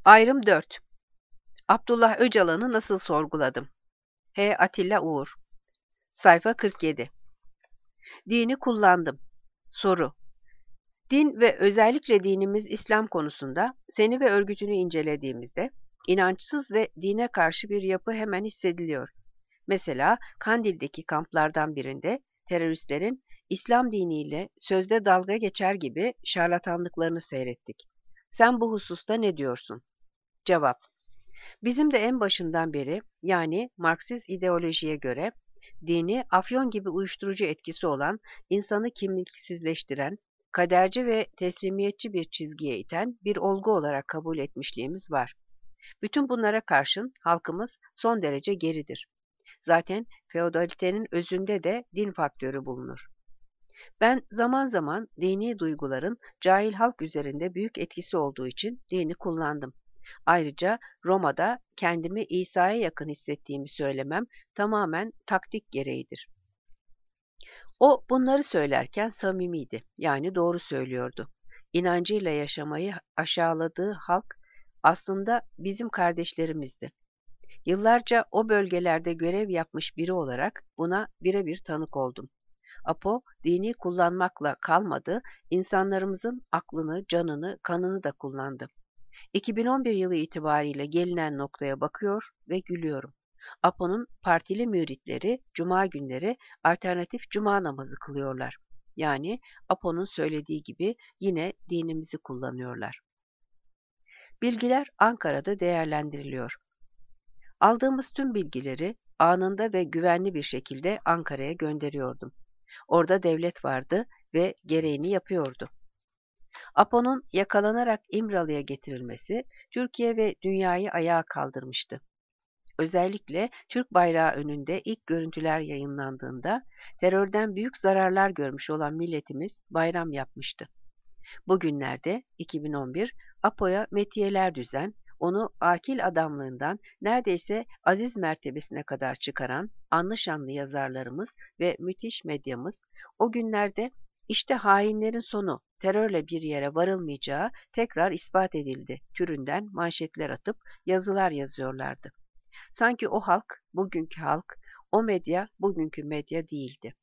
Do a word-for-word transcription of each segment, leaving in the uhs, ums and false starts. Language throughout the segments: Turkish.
Ayrım dört. Abdullah Öcalan'ı nasıl sorguladım? H. Atilla Uğur. Sayfa kırk yedi. Dini kullandım. Soru. Din ve özellikle dinimiz İslam konusunda seni ve örgütünü incelediğimizde inançsız ve dine karşı bir yapı hemen hissediliyor. Mesela Kandil'deki kamplardan birinde teröristlerin İslam diniyle sözde dalga geçer gibi şarlatanlıklarını seyrettik. Sen bu hususta ne diyorsun? Cevap. Bizim de en başından beri, yani Marksist ideolojiye göre, dini afyon gibi uyuşturucu etkisi olan, insanı kimliksizleştiren, kaderci ve teslimiyetçi bir çizgiye iten bir olgu olarak kabul etmişliğimiz var. Bütün bunlara karşın halkımız son derece geridir. Zaten feodalitenin özünde de din faktörü bulunur. Ben zaman zaman dini duyguların cahil halk üzerinde büyük etkisi olduğu için dini kullandım. Ayrıca Roma'da kendimi İsa'ya yakın hissettiğimi söylemem tamamen taktik gereğidir. O bunları söylerken samimiydi, yani doğru söylüyordu. İnancıyla yaşamayı aşağıladığı halk aslında bizim kardeşlerimizdi. Yıllarca o bölgelerde görev yapmış biri olarak buna birebir tanık oldum. Apo, dini kullanmakla kalmadı, insanlarımızın aklını, canını, kanını da kullandı. iki bin on bir yılı itibariyle gelinen noktaya bakıyor ve gülüyorum. Apo'nun partili müritleri cuma günleri alternatif cuma namazı kılıyorlar. Yani Apo'nun söylediği gibi yine dinimizi kullanıyorlar. Bilgiler Ankara'da değerlendiriliyor. Aldığımız tüm bilgileri anında ve güvenli bir şekilde Ankara'ya gönderiyordum. Orada devlet vardı ve gereğini yapıyordu. Apo'nun yakalanarak İmralı'ya getirilmesi Türkiye ve dünyayı ayağa kaldırmıştı. Özellikle Türk bayrağı önünde ilk görüntüler yayınlandığında terörden büyük zararlar görmüş olan milletimiz bayram yapmıştı. Bugünlerde iki bin on bir Apo'ya metiyeler düzen, onu akil adamlığından neredeyse aziz mertebesine kadar çıkaran anlı şanlı yazarlarımız ve müthiş medyamız o günlerde işte hainlerin sonu terörle bir yere varılmayacağı tekrar ispat edildi türünden manşetler atıp yazılar yazıyorlardı. Sanki o halk, bugünkü halk, o medya bugünkü medya değildi.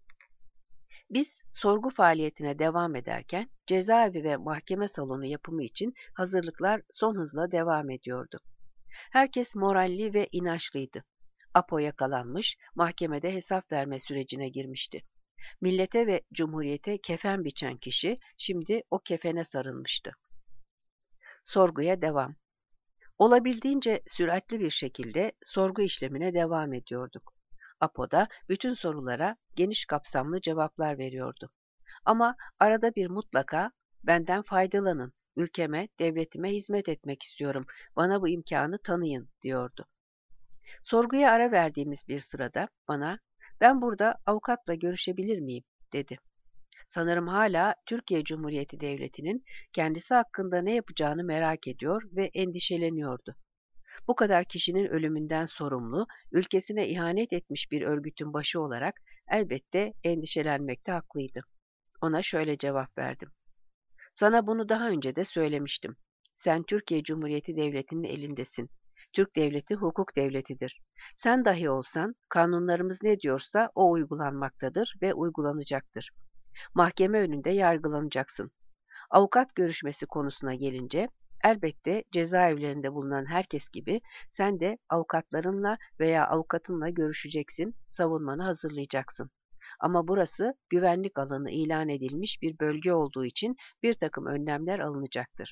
Biz sorgu faaliyetine devam ederken cezaevi ve mahkeme salonu yapımı için hazırlıklar son hızla devam ediyordu. Herkes moralli ve inançlıydı. Apo yakalanmış, mahkemede hesap verme sürecine girmişti. Millete ve cumhuriyete kefen biçen kişi şimdi o kefene sarılmıştı. Sorguya devam. Olabildiğince süratli bir şekilde sorgu işlemine devam ediyorduk. Apo da bütün sorulara geniş kapsamlı cevaplar veriyordu. Ama arada bir mutlaka benden faydalanın, ülkeme, devletime hizmet etmek istiyorum, bana bu imkanı tanıyın diyordu. Sorguya ara verdiğimiz bir sırada bana, ben burada avukatla görüşebilir miyim dedi. Sanırım hala Türkiye Cumhuriyeti Devleti'nin kendisi hakkında ne yapacağını merak ediyor ve endişeleniyordu. Bu kadar kişinin ölümünden sorumlu, ülkesine ihanet etmiş bir örgütün başı olarak elbette endişelenmekte haklıydı. Ona şöyle cevap verdim. Sana bunu daha önce de söylemiştim. Sen Türkiye Cumhuriyeti Devleti'nin elindesin. Türk devleti hukuk devletidir. Sen dahi olsan kanunlarımız ne diyorsa o uygulanmaktadır ve uygulanacaktır. Mahkeme önünde yargılanacaksın. Avukat görüşmesi konusuna gelince, elbette cezaevlerinde bulunan herkes gibi sen de avukatlarınla veya avukatınla görüşeceksin, savunmanı hazırlayacaksın. Ama burası güvenlik alanı ilan edilmiş bir bölge olduğu için bir takım önlemler alınacaktır.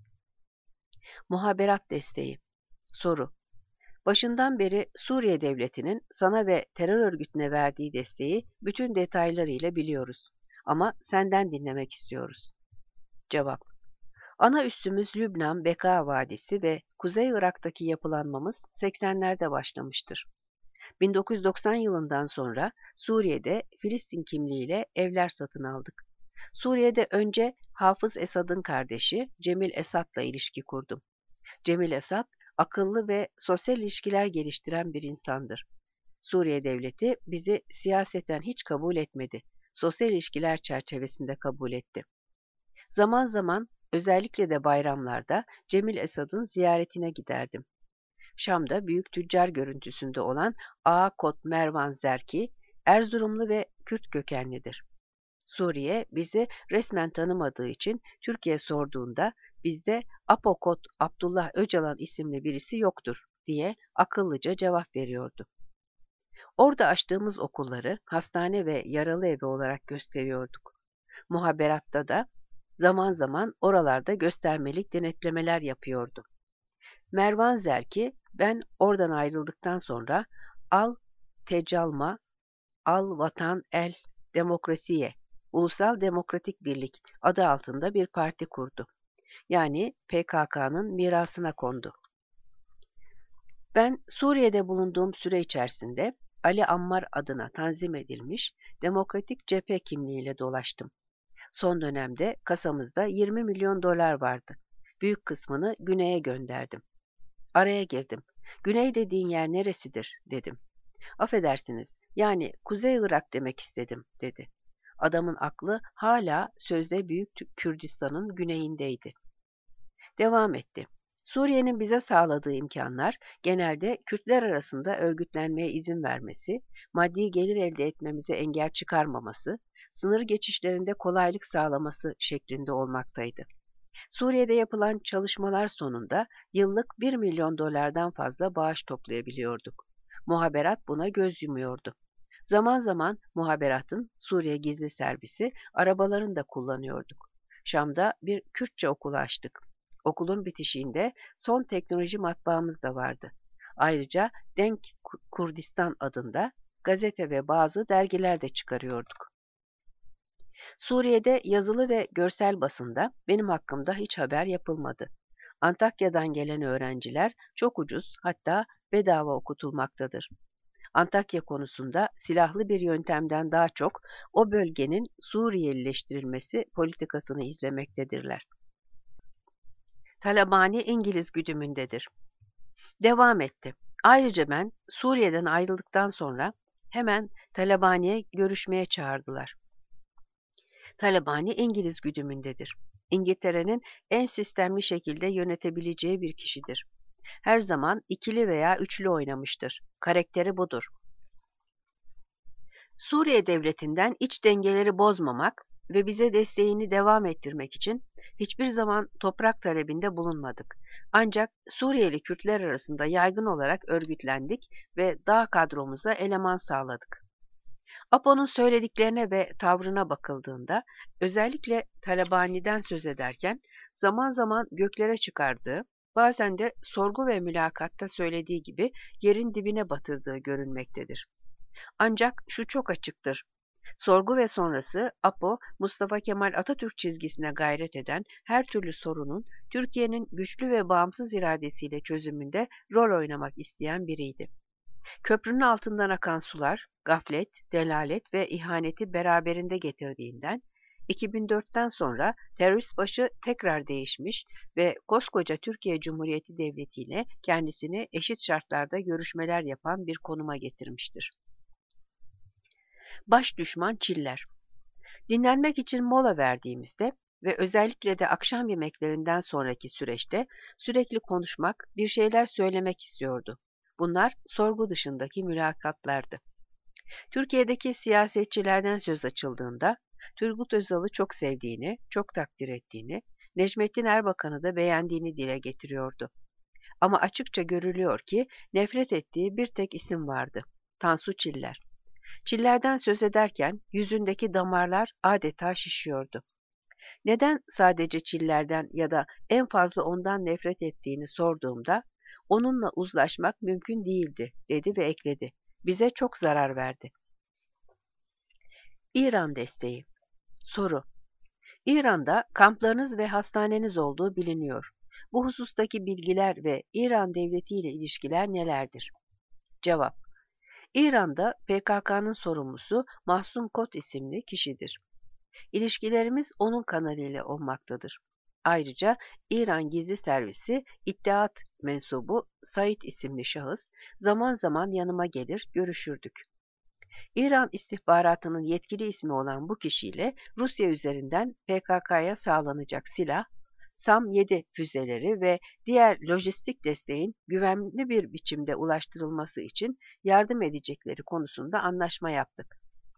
Muhaberat desteği. Soru. Başından beri Suriye Devleti'nin sana ve terör örgütüne verdiği desteği bütün detaylarıyla biliyoruz. Ama senden dinlemek istiyoruz. Cevap. Ana üssümüz Lübnan, Beka Vadisi ve Kuzey Irak'taki yapılanmamız seksenlerde başlamıştır. bin dokuz yüz doksan yılından sonra Suriye'de Filistin kimliğiyle evler satın aldık. Suriye'de önce Hafız Esad'ın kardeşi Cemil Esad'la ilişki kurdum. Cemil Esad, akıllı ve sosyal ilişkiler geliştiren bir insandır. Suriye Devleti bizi siyaseten hiç kabul etmedi. Sosyal ilişkiler çerçevesinde kabul etti. Zaman zaman Özellikle de bayramlarda Cemil Esad'ın ziyaretine giderdim. Şam'da büyük tüccar görüntüsünde olan Ağa Kot Mervan Zerki, Erzurumlu ve Kürt kökenlidir. Suriye bizi resmen tanımadığı için Türkiye sorduğunda bizde Apokot Abdullah Öcalan isimli birisi yoktur diye akıllıca cevap veriyordu. Orada açtığımız okulları hastane ve yaralı evi olarak gösteriyorduk. Muhaberatta da zaman zaman oralarda göstermelik denetlemeler yapıyordu. Mervan Zerki, ben oradan ayrıldıktan sonra Al Tecalma, Al Vatan El Demokrasiye, Ulusal Demokratik Birlik adı altında bir parti kurdu. Yani P K K'nın mirasına kondu. Ben Suriye'de bulunduğum süre içerisinde Ali Ammar adına tanzim edilmiş Demokratik Cephe kimliğiyle dolaştım. Son dönemde kasamızda yirmi milyon dolar vardı. Büyük kısmını güneye gönderdim. Araya girdim. Güney dediğin yer neresidir dedim. Affedersiniz, yani Kuzey Irak demek istedim dedi. Adamın aklı hala sözde Büyük Kürdistan'ın güneyindeydi. Devam etti. Suriye'nin bize sağladığı imkanlar genelde Kürtler arasında örgütlenmeye izin vermesi, maddi gelir elde etmemize engel çıkarmaması, sınır geçişlerinde kolaylık sağlaması şeklinde olmaktaydı. Suriye'de yapılan çalışmalar sonunda yıllık bir milyon dolardan fazla bağış toplayabiliyorduk. Muhaberat buna göz yumuyordu. Zaman zaman muhaberatın Suriye gizli servisi arabalarını da kullanıyorduk. Şam'da bir Kürtçe okul açtık. Okulun bitişiğinde son teknoloji matbaamız da vardı. Ayrıca Denk Kurdistan adında gazete ve bazı dergiler de çıkarıyorduk. Suriye'de yazılı ve görsel basında benim hakkımda hiç haber yapılmadı. Antakya'dan gelen öğrenciler çok ucuz, hatta bedava okutulmaktadır. Antakya konusunda silahlı bir yöntemden daha çok o bölgenin Suriyelileştirilmesi politikasını izlemektedirler. Talabani İngiliz güdümündedir. Devam etti. Ayrıca ben Suriye'den ayrıldıktan sonra hemen Talabani'ye görüşmeye çağırdılar. Talabani İngiliz güdümündedir. İngiltere'nin en sistemli şekilde yönetebileceği bir kişidir. Her zaman ikili veya üçlü oynamıştır. Karakteri budur. Suriye devletinden iç dengeleri bozmamak ve bize desteğini devam ettirmek için hiçbir zaman toprak talebinde bulunmadık. Ancak Suriyeli Kürtler arasında yaygın olarak örgütlendik ve dağ kadromuza eleman sağladık. Apo'nun söylediklerine ve tavrına bakıldığında, özellikle Talabani'den söz ederken zaman zaman göklere çıkardığı, bazen de sorgu ve mülakatta söylediği gibi yerin dibine batırdığı görünmektedir. Ancak şu çok açıktır. Sorgu ve sonrası Apo, Mustafa Kemal Atatürk çizgisine gayret eden her türlü sorunun Türkiye'nin güçlü ve bağımsız iradesiyle çözümünde rol oynamak isteyen biriydi. Köprünün altından akan sular, gaflet, delalet ve ihaneti beraberinde getirdiğinden, iki bin dörtten sonra terörist başı tekrar değişmiş ve koskoca Türkiye Cumhuriyeti Devleti ile kendisini eşit şartlarda görüşmeler yapan bir konuma getirmiştir. Baş düşman Çiller. Dinlenmek için mola verdiğimizde ve özellikle de akşam yemeklerinden sonraki süreçte sürekli konuşmak, bir şeyler söylemek istiyordu. Bunlar sorgu dışındaki mülakatlardı. Türkiye'deki siyasetçilerden söz açıldığında Turgut Özal'ı çok sevdiğini, çok takdir ettiğini, Necmettin Erbakan'ı da beğendiğini dile getiriyordu. Ama açıkça görülüyor ki nefret ettiği bir tek isim vardı: Tansu Çiller. Çillerden söz ederken yüzündeki damarlar adeta şişiyordu. Neden sadece Çillerden ya da en fazla ondan nefret ettiğini sorduğumda, onunla uzlaşmak mümkün değildi dedi ve ekledi: Bize çok zarar verdi. İran desteği. Soru: İran'da kamplarınız ve hastaneniz olduğu biliniyor. Bu husustaki bilgiler ve İran devleti ile ilişkiler nelerdir? Cevap: İran'da P K K'nın sorumlusu Mahsum Kot isimli kişidir. İlişkilerimiz onun kanalıyla olmaktadır. Ayrıca İran Gizli Servisi İttihat mensubu Said isimli şahıs zaman zaman yanıma gelir, görüşürdük. İran istihbaratının yetkili ismi olan bu kişiyle Rusya üzerinden P K K'ya sağlanacak silah, SAM yedi füzeleri ve diğer lojistik desteğin güvenli bir biçimde ulaştırılması için yardım edecekleri konusunda anlaşma yaptık.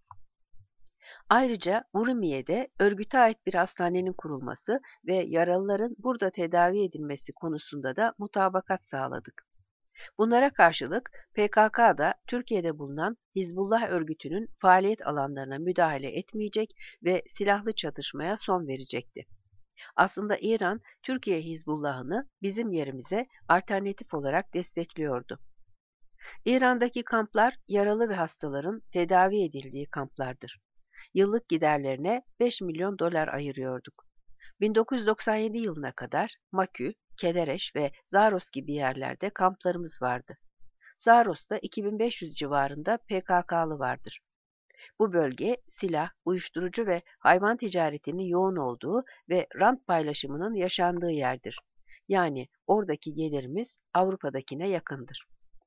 Ayrıca Urumiye'de örgüte ait bir hastanenin kurulması ve yaralıların burada tedavi edilmesi konusunda da mutabakat sağladık. Bunlara karşılık P K K da Türkiye'de bulunan Hizbullah örgütünün faaliyet alanlarına müdahale etmeyecek ve silahlı çatışmaya son verecekti. Aslında İran, Türkiye Hizbullah'ını bizim yerimize alternatif olarak destekliyordu. İran'daki kamplar yaralı ve hastaların tedavi edildiği kamplardır. Yıllık giderlerine beş milyon dolar ayırıyorduk. bin dokuz yüz doksan yedi yılına kadar Makü, Kelereş ve Zaros gibi yerlerde kamplarımız vardı. Zaros'ta iki bin beş yüz civarında P K K'lı vardır. Bu bölge silah, uyuşturucu ve hayvan ticaretinin yoğun olduğu ve rant paylaşımının yaşandığı yerdir. Yani oradaki gelirimiz Avrupa'dakine yakındır.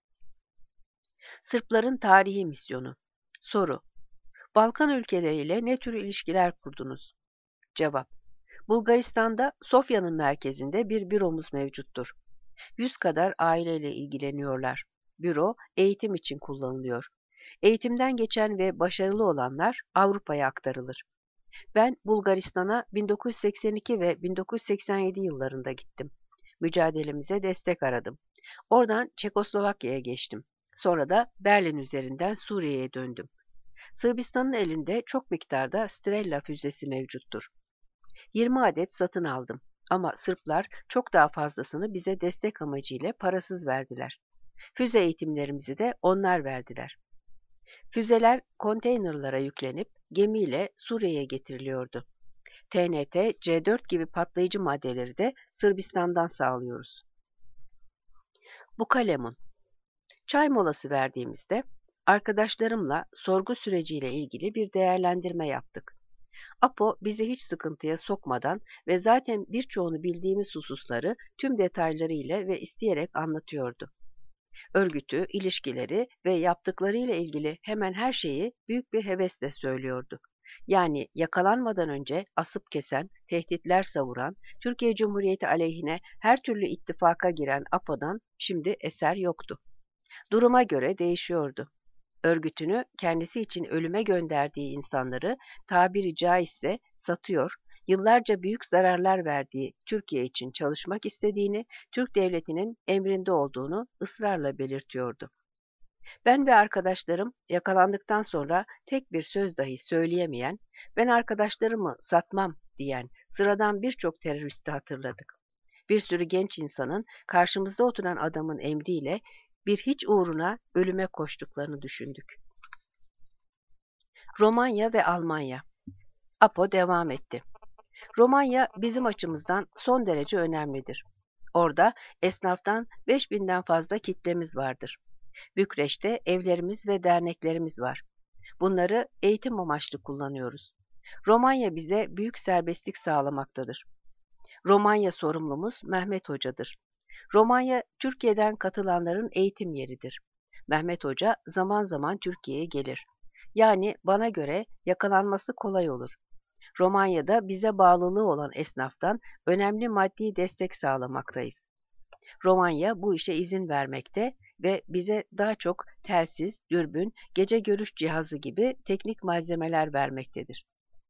Sırpların tarihi misyonu. Soru: Balkan ülkeleriyle ne tür ilişkiler kurdunuz? Cevap: Bulgaristan'da Sofya'nın merkezinde bir büromuz mevcuttur. Yüz kadar aileyle ilgileniyorlar. Büro eğitim için kullanılıyor. Eğitimden geçen ve başarılı olanlar Avrupa'ya aktarılır. Ben Bulgaristan'a bin dokuz yüz seksen iki ve bin dokuz yüz seksen yedi yıllarında gittim. Mücadelemize destek aradım. Oradan Çekoslovakya'ya geçtim. Sonra da Berlin üzerinden Suriye'ye döndüm. Sırbistan'ın elinde çok miktarda Strela füzesi mevcuttur. yirmi adet satın aldım ama Sırplar çok daha fazlasını bize destek amacıyla parasız verdiler. Füze eğitimlerimizi de onlar verdiler. Füzeler konteynerlara yüklenip gemiyle Suriye'ye getiriliyordu. T N T, C dört gibi patlayıcı maddeleri de Sırbistan'dan sağlıyoruz. Bukalemun. Çay molası verdiğimizde arkadaşlarımla sorgu süreciyle ilgili bir değerlendirme yaptık. Apo bizi hiç sıkıntıya sokmadan ve zaten birçoğunu bildiğimiz hususları tüm detaylarıyla ve isteyerek anlatıyordu. Örgütü, ilişkileri ve yaptıklarıyla ilgili hemen her şeyi büyük bir hevesle söylüyordu. Yani yakalanmadan önce asıp kesen, tehditler savuran, Türkiye Cumhuriyeti aleyhine her türlü ittifaka giren Apo'dan şimdi eser yoktu. Duruma göre değişiyordu. Örgütünü kendisi için ölüme gönderdiği insanları tabiri caizse satıyor, yıllarca büyük zararlar verdiği Türkiye için çalışmak istediğini, Türk devletinin emrinde olduğunu ısrarla belirtiyordu. Ben ve arkadaşlarım yakalandıktan sonra tek bir söz dahi söyleyemeyen, ben arkadaşlarımı satmam diyen sıradan birçok teröristi hatırladık. Bir sürü genç insanın karşımızda oturan adamın emriyle bir hiç uğruna ölüme koştuklarını düşündük. Romanya ve Almanya. Apo devam etti. Romanya bizim açımızdan son derece önemlidir. Orada esnaftan beş binden fazla kitlemiz vardır. Bükreş'te evlerimiz ve derneklerimiz var. Bunları eğitim amaçlı kullanıyoruz. Romanya bize büyük serbestlik sağlamaktadır. Romanya sorumlumuz Mehmet Hoca'dır. Romanya, Türkiye'den katılanların eğitim yeridir. Mehmet Hoca zaman zaman Türkiye'ye gelir. Yani bana göre yakalanması kolay olur. Romanya'da bize bağlılığı olan esnaftan önemli maddi destek sağlamaktayız. Romanya bu işe izin vermekte ve bize daha çok telsiz, dürbün, gece görüş cihazı gibi teknik malzemeler vermektedir.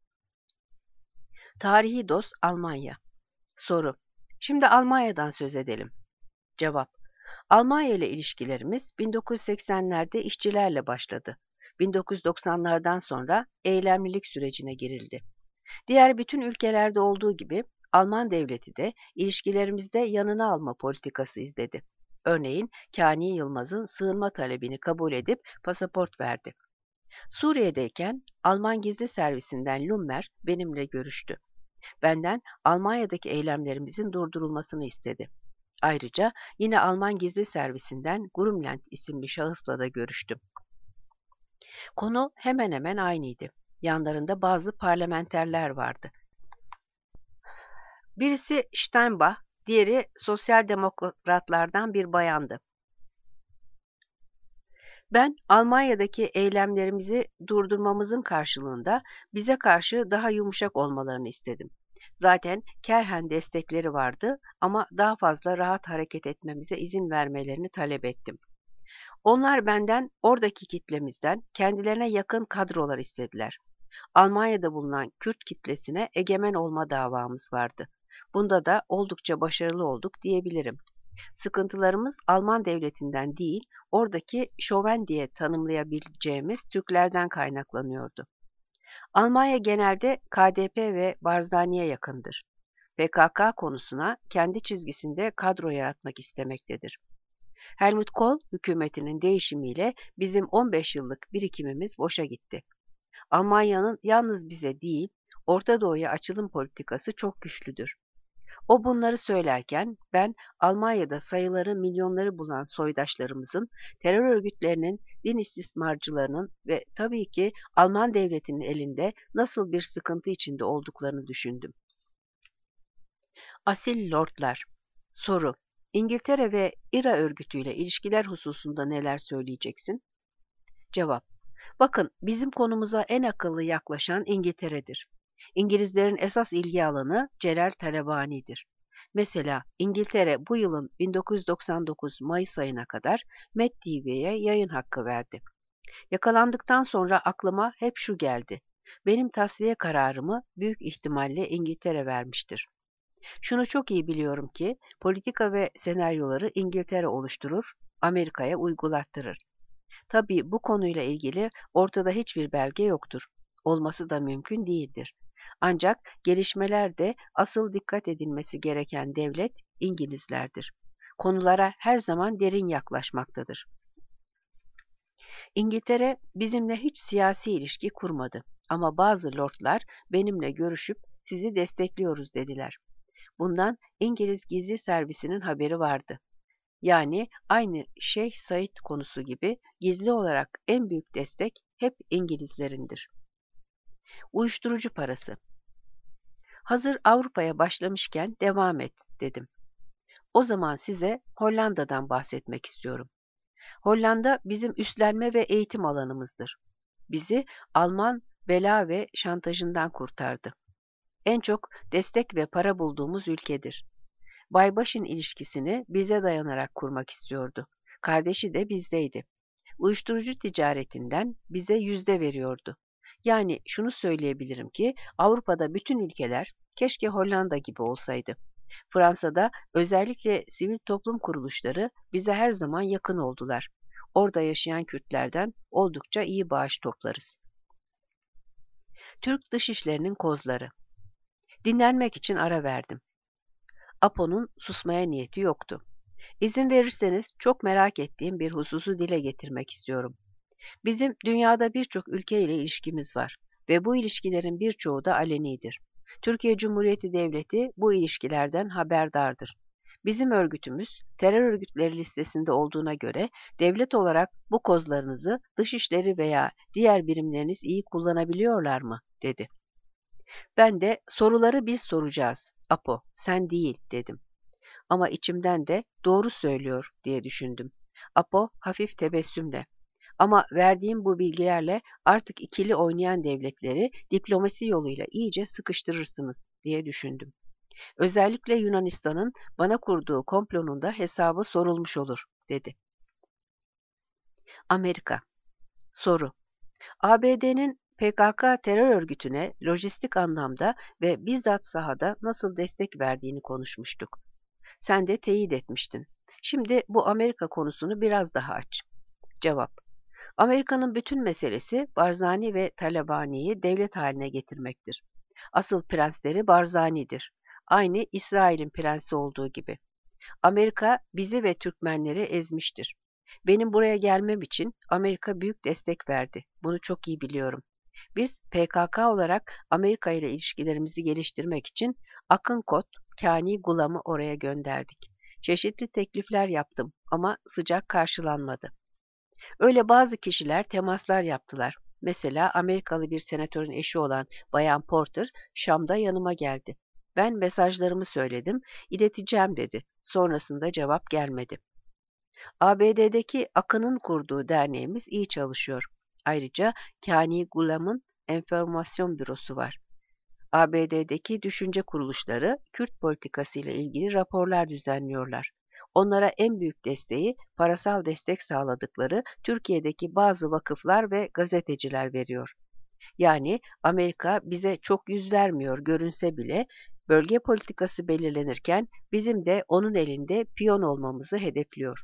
Tarihi dost Almanya. Soru: Şimdi Almanya'dan söz edelim. Cevap: Almanya ile ilişkilerimiz bin dokuz yüz seksenlerde işçilerle başladı. bin dokuz yüz doksanlardan sonra eylemlilik sürecine girildi. Diğer bütün ülkelerde olduğu gibi Alman devleti de ilişkilerimizde yanına alma politikası izledi. Örneğin Kani Yılmaz'ın sığınma talebini kabul edip pasaport verdi. Suriye'deyken Alman gizli servisinden Lummer benimle görüştü. Benden Almanya'daki eylemlerimizin durdurulmasını istedi. Ayrıca yine Alman gizli servisinden Grumland isimli şahısla da görüştüm. Konu hemen hemen aynıydı. Yanlarında bazı parlamenterler vardı. Birisi Steinbach, diğeri sosyal demokratlardan bir bayandı. Ben Almanya'daki eylemlerimizi durdurmamızın karşılığında bize karşı daha yumuşak olmalarını istedim. Zaten kerhen destekleri vardı ama daha fazla rahat hareket etmemize izin vermelerini talep ettim. Onlar benden, oradaki kitlemizden kendilerine yakın kadrolar istediler. Almanya'da bulunan Kürt kitlesine egemen olma davamız vardı. Bunda da oldukça başarılı olduk diyebilirim. Sıkıntılarımız Alman devletinden değil, oradaki şoven diye tanımlayabileceğimiz Türklerden kaynaklanıyordu. Almanya genelde K D P ve Barzani'ye yakındır. P K K konusuna kendi çizgisinde kadro yaratmak istemektedir. Helmut Kohl hükümetinin değişimiyle bizim on beş yıllık birikimimiz boşa gitti. Almanya'nın yalnız bize değil, Orta Doğu'ya açılım politikası çok güçlüdür. O bunları söylerken ben Almanya'da sayıları milyonları bulan soydaşlarımızın, terör örgütlerinin, din istismarcılarının ve tabii ki Alman devletinin elinde nasıl bir sıkıntı içinde olduklarını düşündüm. Asil lordlar. Soru: İngiltere ve İ R A örgütüyle ilişkiler hususunda neler söyleyeceksin? Cevap: Bakın, bizim konumuza en akıllı yaklaşan İngiltere'dir. İngilizlerin esas ilgi alanı Celal Talabani'dir. Mesela İngiltere bu yılın bin dokuz yüz doksan dokuz Mayıs ayına kadar Met T V'ye yayın hakkı verdi. Yakalandıktan sonra aklıma hep şu geldi: benim tasfiye kararımı büyük ihtimalle İngiltere vermiştir. Şunu çok iyi biliyorum ki politika ve senaryoları İngiltere oluşturur, Amerika'ya uygulattırır. Tabii bu konuyla ilgili ortada hiçbir belge yoktur. Olması da mümkün değildir. Ancak gelişmelerde asıl dikkat edilmesi gereken devlet İngilizlerdir. Konulara her zaman derin yaklaşmaktadır. İngiltere bizimle hiç siyasi ilişki kurmadı ama bazı lordlar benimle görüşüp sizi destekliyoruz dediler. Bundan İngiliz gizli servisinin haberi vardı. Yani aynı Şeyh Said konusu gibi gizli olarak en büyük destek hep İngilizlerindir. Uyuşturucu parası. Hazır Avrupa'ya başlamışken devam et dedim. O zaman size Hollanda'dan bahsetmek istiyorum. Hollanda bizim üstlenme ve eğitim alanımızdır. Bizi Alman bela ve şantajından kurtardı. En çok destek ve para bulduğumuz ülkedir. Baybaş'ın ilişkisini bize dayanarak kurmak istiyordu. Kardeşi de bizdeydi. Uyuşturucu ticaretinden bize yüzde veriyordu. Yani şunu söyleyebilirim ki Avrupa'da bütün ülkeler keşke Hollanda gibi olsaydı. Fransa'da özellikle sivil toplum kuruluşları bize her zaman yakın oldular. Orada yaşayan Kürtlerden oldukça iyi bağış toplarız. Türk dışişlerinin kozları. Dinlenmek için ara verdim. Apo'nun susmaya niyeti yoktu. İzin verirseniz çok merak ettiğim bir hususu dile getirmek istiyorum. Bizim dünyada birçok ülke ile ilişkimiz var ve bu ilişkilerin birçoğu da alenidir. Türkiye Cumhuriyeti Devleti bu ilişkilerden haberdardır. Bizim örgütümüz terör örgütleri listesinde olduğuna göre devlet olarak bu kozlarınızı dışişleri veya diğer birimleriniz iyi kullanabiliyorlar mı? Dedi. Ben de soruları biz soracağız, Apo, sen değil dedim. Ama içimden de doğru söylüyor diye düşündüm. Apo hafif tebessümle. Ama verdiğim bu bilgilerle artık ikili oynayan devletleri diplomasi yoluyla iyice sıkıştırırsınız diye düşündüm. Özellikle Yunanistan'ın bana kurduğu komplonun da hesabı sorulmuş olur, dedi. Amerika. Soru: A B D'nin P K K terör örgütüne lojistik anlamda ve bizzat sahada nasıl destek verdiğini konuşmuştuk. Sen de teyit etmiştin. Şimdi bu Amerika konusunu biraz daha aç. Cevap: Amerika'nın bütün meselesi Barzani ve Talabani'yi devlet haline getirmektir. Asıl prensleri Barzani'dir. Aynı İsrail'in prensi olduğu gibi. Amerika bizi ve Türkmenleri ezmiştir. Benim buraya gelmem için Amerika büyük destek verdi. Bunu çok iyi biliyorum. Biz P K K olarak Amerika ile ilişkilerimizi geliştirmek için Akın Kot, Kani Gulam'ı oraya gönderdik. Çeşitli teklifler yaptım ama sıcak karşılanmadı. Öyle bazı kişiler temaslar yaptılar. Mesela Amerikalı bir senatörün eşi olan Bayan Porter Şam'da yanıma geldi. Ben mesajlarımı söyledim, ileteceğim dedi. Sonrasında cevap gelmedi. A B D'deki Akın'ın kurduğu derneğimiz iyi çalışıyor. Ayrıca Kani Gulam'ın enformasyon bürosu var. A B D'deki düşünce kuruluşları Kürt politikası ile ilgili raporlar düzenliyorlar. Onlara en büyük desteği parasal destek sağladıkları Türkiye'deki bazı vakıflar ve gazeteciler veriyor. Yani Amerika bize çok yüz vermiyor görünse bile bölge politikası belirlenirken bizim de onun elinde piyon olmamızı hedefliyor.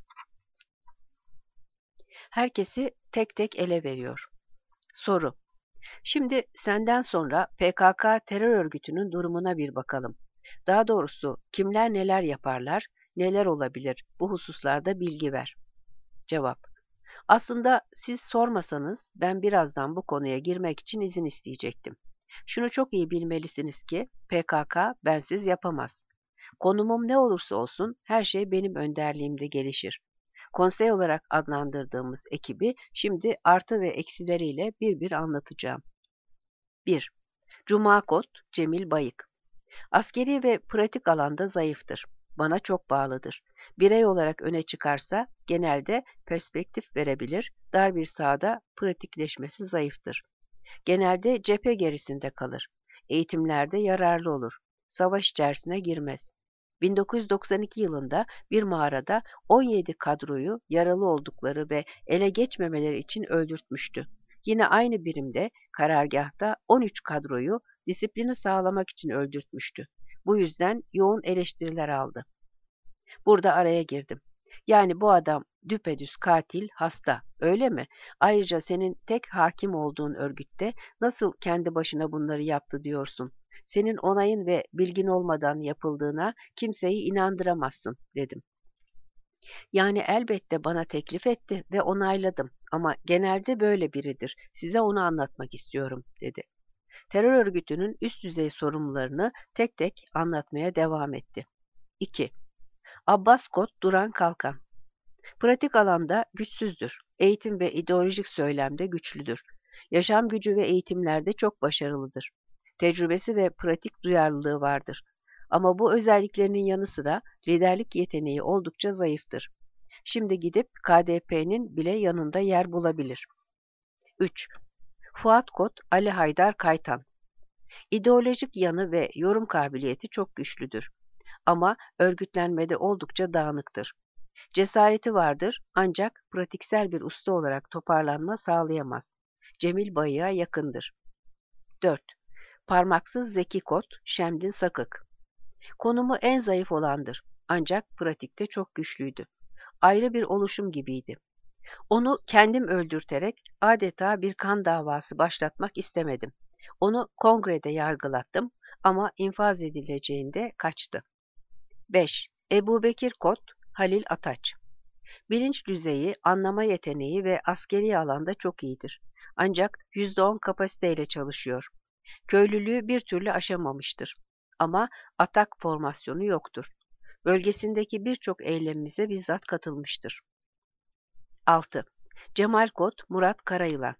Herkesi tek tek ele veriyor. Soru: Şimdi senden sonra P K K terör örgütünün durumuna bir bakalım. Daha doğrusu kimler neler yaparlar, neler olabilir bu hususlarda bilgi ver. Cevap: Aslında siz sormasanız ben birazdan bu konuya girmek için izin isteyecektim. Şunu çok iyi bilmelisiniz ki P K K bensiz yapamaz. Konumum ne olursa olsun her şey benim önderliğimde gelişir. Konsey olarak adlandırdığımız ekibi şimdi artı ve eksileriyle bir bir anlatacağım. bir. Cuma Kot, Cemil Bayık. Askeri ve pratik alanda zayıftır. Bana çok bağlıdır. Birey olarak öne çıkarsa genelde perspektif verebilir, dar bir sahada pratikleşmesi zayıftır. Genelde cephe gerisinde kalır. Eğitimlerde yararlı olur. Savaş içerisine girmez. bin dokuz yüz doksan iki yılında bir mağarada on yedi kadroyu yaralı oldukları ve ele geçmemeleri için öldürtmüştü. Yine aynı birimde karargâhta on üç kadroyu disiplini sağlamak için öldürtmüştü. Bu yüzden yoğun eleştiriler aldı. Burada araya girdim. Yani bu adam düpedüz katil, hasta, öyle mi? Ayrıca senin tek hakim olduğun örgütte nasıl kendi başına bunları yaptı diyorsun? Senin onayın ve bilgin olmadan yapıldığına kimseyi inandıramazsın, dedim. Yani elbette bana teklif etti ve onayladım ama genelde böyle biridir. Size onu anlatmak istiyorum, dedi. Terör örgütünün üst düzey sorumlularını tek tek anlatmaya devam etti. iki. Abbas Kot Duran Kalkan. Pratik alanda güçsüzdür. Eğitim ve ideolojik söylemde güçlüdür. Yaşam gücü ve eğitimlerde çok başarılıdır. Tecrübesi ve pratik duyarlılığı vardır. Ama bu özelliklerinin yanı sıra liderlik yeteneği oldukça zayıftır. Şimdi gidip K D P'nin bile yanında yer bulabilir. üç. Fuat Kot Ali Haydar Kaytan. İdeolojik yanı ve yorum kabiliyeti çok güçlüdür. Ama örgütlenmede oldukça dağınıktır. Cesareti vardır ancak pratiksel bir usta olarak toparlanma sağlayamaz. Cemil Bayık'a yakındır. dört. Parmaksız Zeki Kot, Şemdin Sakık. Konumu en zayıf olandır ancak pratikte çok güçlüydü. Ayrı bir oluşum gibiydi. Onu kendim öldürterek adeta bir kan davası başlatmak istemedim. Onu kongrede yargılattım ama infaz edileceğinde kaçtı. beş. Ebubekir Kot, Halil Ataç. Bilinç düzeyi, anlama yeteneği ve askeri alanda çok iyidir. Ancak yüzde on kapasiteyle çalışıyor. Köylülüğü bir türlü aşamamıştır. Ama atak formasyonu yoktur. Bölgesindeki birçok eylemimize bizzat katılmıştır. altı. Cemal Kot, Murat Karayılan.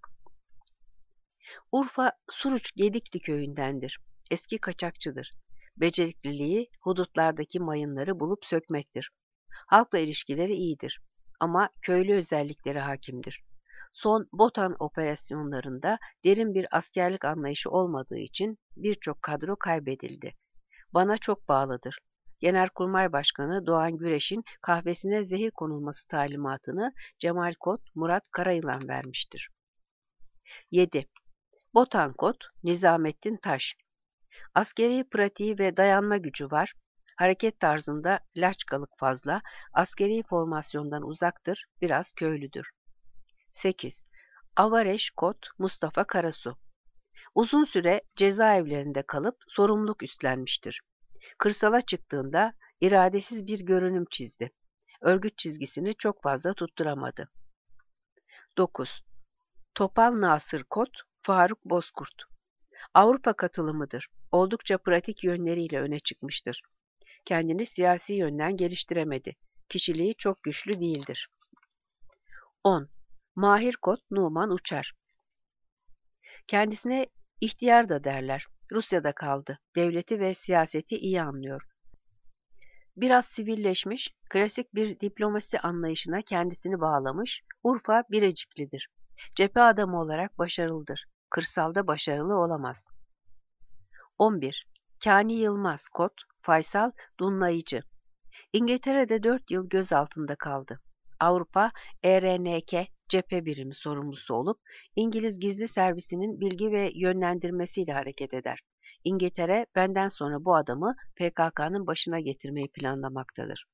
Urfa Suruç Gedikli köyündendir. Eski kaçakçıdır. Becerikliliği hudutlardaki mayınları bulup sökmektir. Halkla ilişkileri iyidir ama köylü özellikleri hakimdir. Son Botan operasyonlarında derin bir askerlik anlayışı olmadığı için birçok kadro kaybedildi. Bana çok bağlıdır. Genelkurmay Başkanı Doğan Güreş'in kahvesine zehir konulması talimatını Cemal Kot, Murat Karayılan vermiştir. yedi. Botan Kot, Nizamettin Taş. Askeri pratiği ve dayanma gücü var. Hareket tarzında laçkalık fazla, askeri formasyondan uzaktır, biraz köylüdür. sekiz. Avareş Kot Mustafa Karasu. Uzun süre cezaevlerinde kalıp sorumluluk üstlenmiştir. Kırsala çıktığında iradesiz bir görünüm çizdi. Örgüt çizgisini çok fazla tutturamadı. dokuz. Topal Nasır Kot Faruk Bozkurt. Avrupa katılımıdır. Oldukça pratik yönleriyle öne çıkmıştır. Kendini siyasi yönden geliştiremedi. Kişiliği çok güçlü değildir. on. Mahir Kot Numan Uçar. Kendisine ihtiyar da derler. Rusya'da kaldı. Devleti ve siyaseti iyi anlıyor. Biraz sivilleşmiş, klasik bir diplomasi anlayışına kendisini bağlamış, Urfa Bireciklidir. Cephe adamı olarak başarılıdır. Kırsalda başarılı olamaz. on bir. Kani Yılmaz, kod Faysal Dunlayıcı. İngiltere'de dört yıl gözaltında kaldı. Avrupa E R N K cephe birimi sorumlusu olup İngiliz gizli servisinin bilgi ve yönlendirmesiyle hareket eder. İngiltere benden sonra bu adamı P K K'nın başına getirmeyi planlamaktadır.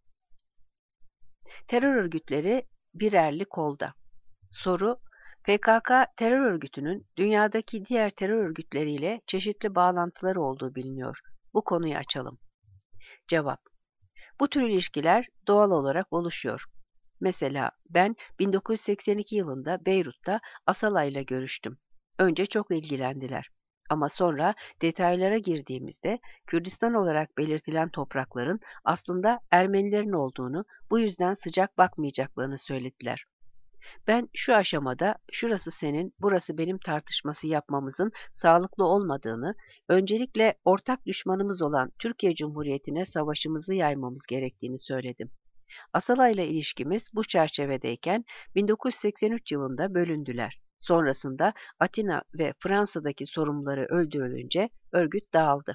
Terör örgütleri birerli kolda. Soru: P K K terör örgütünün dünyadaki diğer terör örgütleriyle çeşitli bağlantıları olduğu biliniyor. Bu konuyu açalım. Cevap: Bu tür ilişkiler doğal olarak oluşuyor. Mesela ben bin dokuz yüz seksen iki yılında Beyrut'ta Asala ile görüştüm. Önce çok ilgilendiler. Ama sonra detaylara girdiğimizde Kürdistan olarak belirtilen toprakların aslında Ermenilerin olduğunu, bu yüzden sıcak bakmayacaklarını söylediler. Ben şu aşamada şurası senin, burası benim tartışması yapmamızın sağlıklı olmadığını, öncelikle ortak düşmanımız olan Türkiye Cumhuriyeti'ne savaşımızı yaymamız gerektiğini söyledim. Asala ile ilişkimiz bu çerçevedeyken bin dokuz yüz seksen üç yılında bölündüler. Sonrasında Atina ve Fransa'daki sorumluları öldürülünce örgüt dağıldı.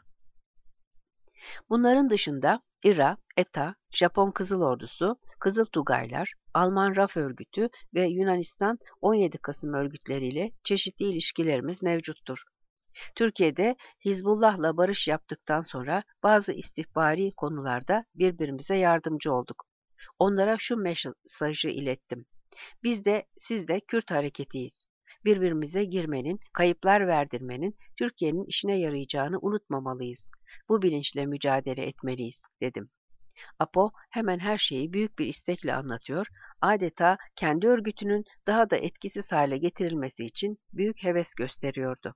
Bunların dışında İ R A, E T A, Japon Kızıl Ordusu, Kızıl Tugaylar, Alman Raf Örgütü ve Yunanistan on yedi Kasım örgütleriyle çeşitli ilişkilerimiz mevcuttur. Türkiye'de Hizbullah'la barış yaptıktan sonra bazı istihbari konularda birbirimize yardımcı olduk. Onlara şu mesajı ilettim: Biz de siz de Kürt hareketiyiz. Birbirimize girmenin, kayıplar verdirmenin Türkiye'nin işine yarayacağını unutmamalıyız. Bu bilinçle mücadele etmeliyiz, dedim. Apo hemen her şeyi büyük bir istekle anlatıyor, adeta kendi örgütünün daha da etkisiz hale getirilmesi için büyük heves gösteriyordu.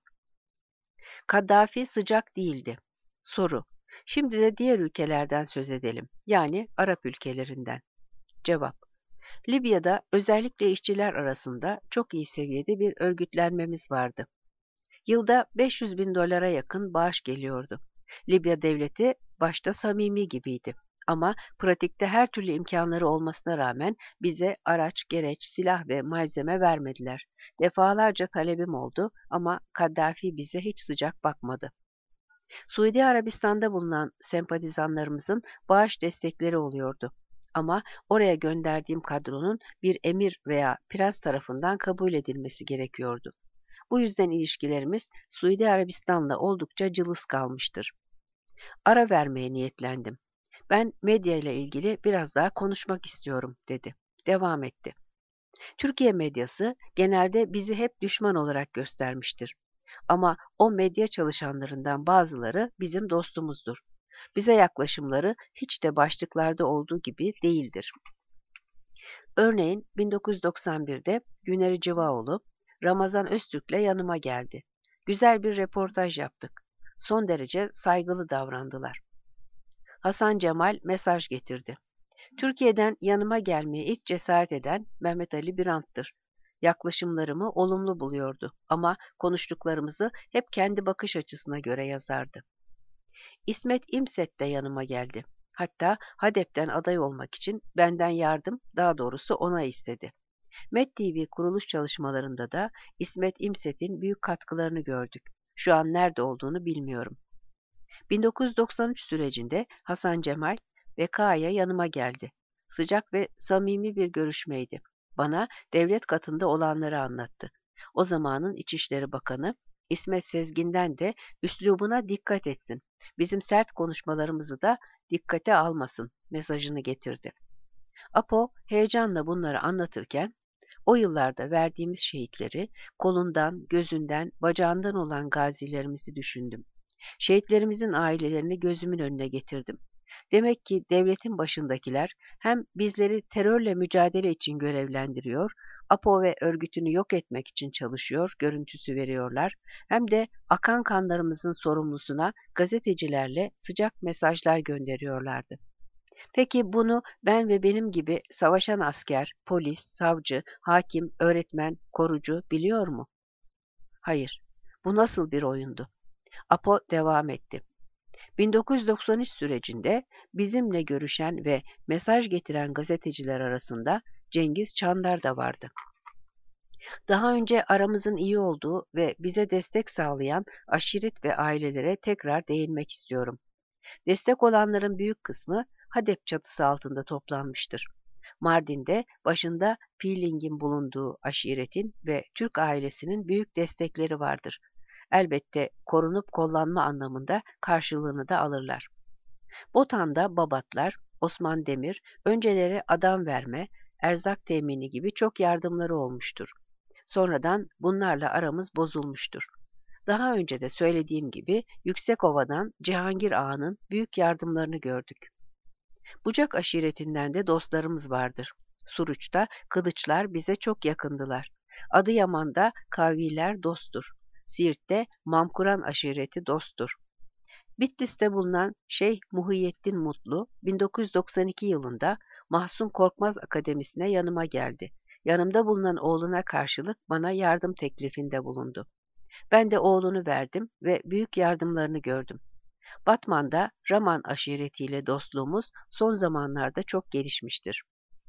Kaddafi sıcak değildi. Soru: Şimdi de diğer ülkelerden söz edelim, yani Arap ülkelerinden. Cevap: Libya'da özellikle işçiler arasında çok iyi seviyede bir örgütlenmemiz vardı. Yılda beş yüz bin dolara yakın bağış geliyordu. Libya devleti başta samimi gibiydi. Ama pratikte her türlü imkanları olmasına rağmen bize araç, gereç, silah ve malzeme vermediler. Defalarca talebim oldu ama Kaddafi bize hiç sıcak bakmadı. Suudi Arabistan'da bulunan sempatizanlarımızın bağış destekleri oluyordu. Ama oraya gönderdiğim kadronun bir emir veya prens tarafından kabul edilmesi gerekiyordu. Bu yüzden ilişkilerimiz Suudi Arabistan'la oldukça cılız kalmıştır. Ara vermeye niyetlendim. Ben medya ile ilgili biraz daha konuşmak istiyorum, dedi. Devam etti. Türkiye medyası genelde bizi hep düşman olarak göstermiştir. Ama o medya çalışanlarından bazıları bizim dostumuzdur. Bize yaklaşımları hiç de başlıklarda olduğu gibi değildir. Örneğin bin dokuz yüz doksan birde Güneri Civaoğlu, Ramazan Öztürk'le yanıma geldi. Güzel bir reportaj yaptık. Son derece saygılı davrandılar. Hasan Cemal mesaj getirdi. Türkiye'den yanıma gelmeye ilk cesaret eden Mehmet Ali Birant'tır. Yaklaşımlarımı olumlu buluyordu ama konuştuklarımızı hep kendi bakış açısına göre yazardı. İsmet İmset de yanıma geldi. Hatta HADEP'ten aday olmak için benden yardım, daha doğrusu ona istedi. Met T V kuruluş çalışmalarında da İsmet İmset'in büyük katkılarını gördük. Şu an nerede olduğunu bilmiyorum. bin dokuz yüz doksan üç sürecinde Hasan Cemal V K'ya yanıma geldi. Sıcak ve samimi bir görüşmeydi. Bana devlet katında olanları anlattı. O zamanın İçişleri Bakanı İsmet Sezgin'den de üslubuna dikkat etsin, bizim sert konuşmalarımızı da dikkate almasın mesajını getirdi. Apo heyecanla bunları anlatırken, o yıllarda verdiğimiz şehitleri, kolundan, gözünden, bacağından olan gazilerimizi düşündüm. Şehitlerimizin ailelerini gözümün önüne getirdim. Demek ki devletin başındakiler hem bizleri terörle mücadele için görevlendiriyor, Apo ve örgütünü yok etmek için çalışıyor, görüntüsü veriyorlar, hem de akan kanlarımızın sorumlusuna gazetecilerle sıcak mesajlar gönderiyorlardı. Peki bunu ben ve benim gibi savaşan asker, polis, savcı, hakim, öğretmen, korucu biliyor mu? Hayır. Bu nasıl bir oyundu? Apo devam etti. bin dokuz yüz doksan üç sürecinde bizimle görüşen ve mesaj getiren gazeteciler arasında Cengiz Çandar da vardı. Daha önce aramızın iyi olduğu ve bize destek sağlayan aşiret ve ailelere tekrar değinmek istiyorum. Destek olanların büyük kısmı HADEP çatısı altında toplanmıştır. Mardin'de başında Peeling'in bulunduğu aşiretin ve Türk ailesinin büyük destekleri vardır. Elbette korunup kollanma anlamında karşılığını da alırlar. Botan'da Babatlar, Osman Demir, önceleri adam verme, erzak temini gibi çok yardımları olmuştur. Sonradan bunlarla aramız bozulmuştur. Daha önce de söylediğim gibi Yüksekova'dan Cihangir Ağa'nın büyük yardımlarını gördük. Bucak aşiretinden de dostlarımız vardır. Suruç'ta Kılıçlar bize çok yakındılar. Adıyaman'da Kaviler dosttur. Siirt'te Mamkuran aşireti dosttur. Bitlis'te bulunan Şeyh Muhyiddin Mutlu, bin dokuz yüz doksan iki yılında Mahzun Korkmaz Akademisi'ne yanıma geldi. Yanımda bulunan oğluna karşılık bana yardım teklifinde bulundu. Ben de oğlunu verdim ve büyük yardımlarını gördüm. Batman'da Raman aşiretiyle dostluğumuz son zamanlarda çok gelişmiştir.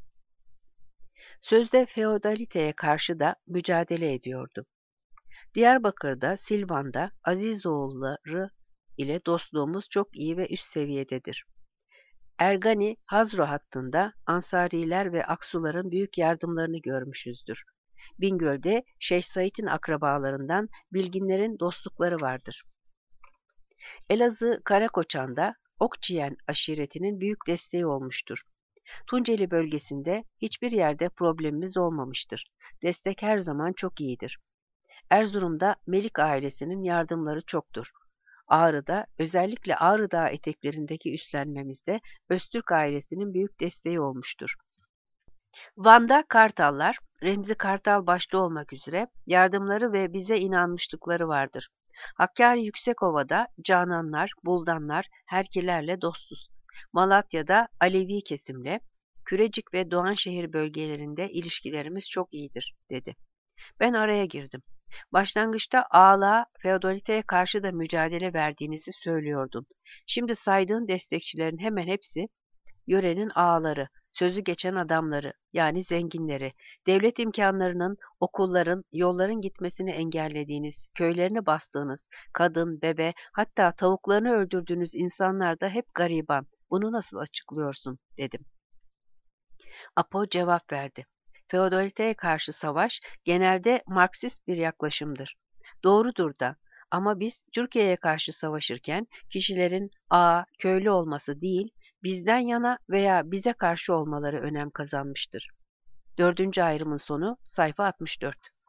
Sözde feodaliteye karşı da mücadele ediyordu. Diyarbakır'da, Silvan'da Azizoğulları ile dostluğumuz çok iyi ve üst seviyededir. Ergani, Hazro hattında Ansariler ve Aksuların büyük yardımlarını görmüşüzdür. Bingöl'de Şeyh Said'in akrabalarından bilginlerin dostlukları vardır. Elazığ Karakoçan'da Okçiyen aşiretinin büyük desteği olmuştur. Tunceli bölgesinde hiçbir yerde problemimiz olmamıştır. Destek her zaman çok iyidir. Erzurum'da Melik ailesinin yardımları çoktur. Ağrı'da, özellikle Ağrı Dağı eteklerindeki üstlenmemizde Öztürk ailesinin büyük desteği olmuştur. Van'da Kartallar, Remzi Kartal başta olmak üzere yardımları ve bize inanmışlıkları vardır. Hakkari Yüksekova'da Cananlar, Buldanlar, Herkilerle dostuz. Malatya'da Alevi kesimle, Kürecik ve Doğanşehir bölgelerinde ilişkilerimiz çok iyidir, dedi. Ben araya girdim. Başlangıçta ağalığa, feodaliteye karşı da mücadele verdiğinizi söylüyordun. Şimdi saydığın destekçilerin hemen hepsi yörenin ağaları, sözü geçen adamları, yani zenginleri, devlet imkanlarının, okulların, yolların gitmesini engellediğiniz, köylerini bastığınız, kadın, bebe, hatta tavuklarını öldürdüğünüz insanlar da hep gariban. Bunu nasıl açıklıyorsun, dedim. Apo cevap verdi. Feodaliteye karşı savaş genelde Marksist bir yaklaşımdır. Doğrudur da, ama biz Türkiye'ye karşı savaşırken kişilerin ağa, köylü olması değil, bizden yana veya bize karşı olmaları önem kazanmıştır. Dördüncü ayrımın sonu sayfa altmış dört.